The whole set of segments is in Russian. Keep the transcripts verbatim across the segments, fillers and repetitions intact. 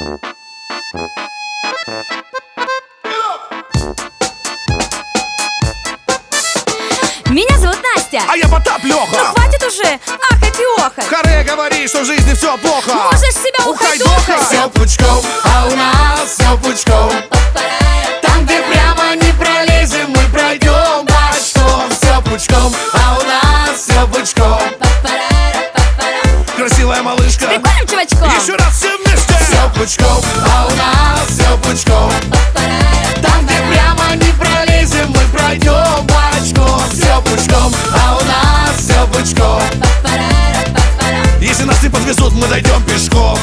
Меня зовут Настя. А я Потап Лёха. Ну хватит уже ахать и охать. Харе говори, что в жизни все плохо. Можешь себя ухайдохать. Все пучком, а у нас все пучком. Там, где прямо не пролезем, мы пройдем бочком. Все пучком, а у нас все пучком. Красивая малышка. Прикольным чувачком. Еще раз все вместе. Все пучком, а у нас все пучком. Там, где прямо не пролезем, мы пройдем бочком. Все пучком, а у нас все пучком. Если нас не подвезут, мы дойдем пешком.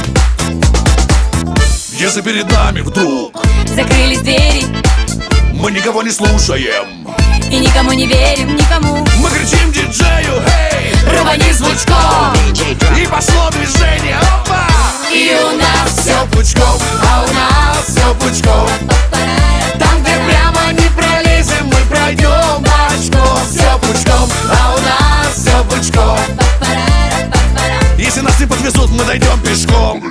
Если перед нами вдруг Закрылись двери мы никого не слушаем, и никому не верим, никому. мы кричим диджею: эй, Рвани звучком. и пошло движение. Опа! И у нас все пучком, а у нас все пучком. Там, где прямо не пролезем, мы пройдем бочком. Все пучком, а у нас все пучком. Если нас не подвезут, мы дойдем пешком.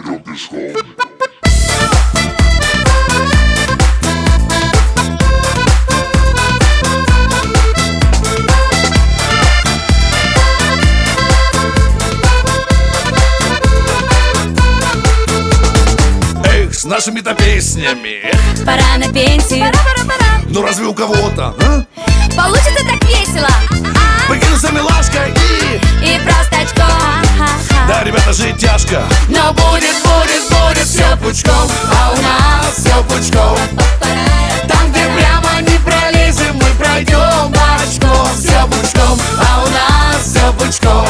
Эх, с нашими-то песнями. Пора на пенсию. Ну разве у кого-то, а? Получится так весело. А? Покинуться милашкой и... И просто очко. Ха-ха-ха. Да, ребята, жить тяжко. Но будет, будет, будет все пучком, а у нас все пучком. Там, где прямо не пролезем, мы пройдем бочком. Все пучком, а у нас все пучком.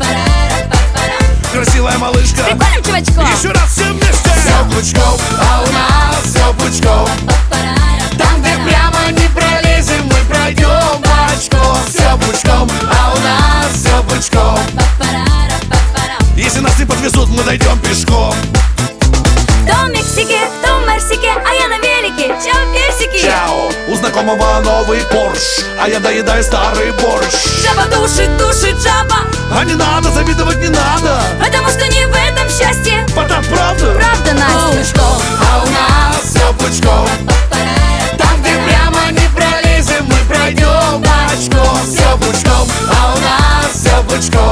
Красивая малышка. Прикольным чувачком. Еще раз все вместе. Все пучком, а у нас все пучком. Там, где прямо не пролезем, мы пройдем бочком. Все пучком, а у нас все пучком. Если нас не подвезут, мы дойдем пешком. То в Мексике, то в Марсике, а я на велике. Чао, персики. Чао, у знакомого новый Порш, а я доедаю старый борщ. Жаба душит, душит жаба. А не надо, завидовать не надо. Потому что не в этом счастье. Потап, правда? Правда, Настя? Пучком, а у нас все пучком. Там, где прямо не пролезем, мы пройдем бочком. Все пучком, а у нас все пучком.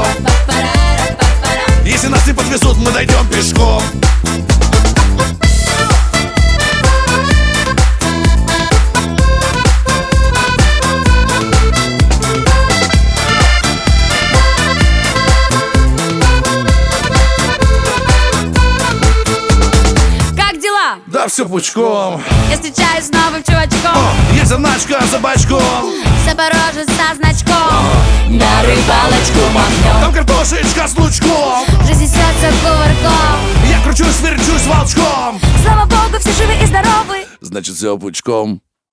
Если нас не подвезут, мы дойдем пешком. Как дела? Да, все пучком. Я встречаюсь с новым чувачком. О, есть заначка за бачком. Запорожец со значком. На рыбалочку махнем. Там картошечка с лучком. Жизнь несется кувырком. Я кручусь, верчусь волчком. Слава богу, все живы и здоровы. Значит, все пучком.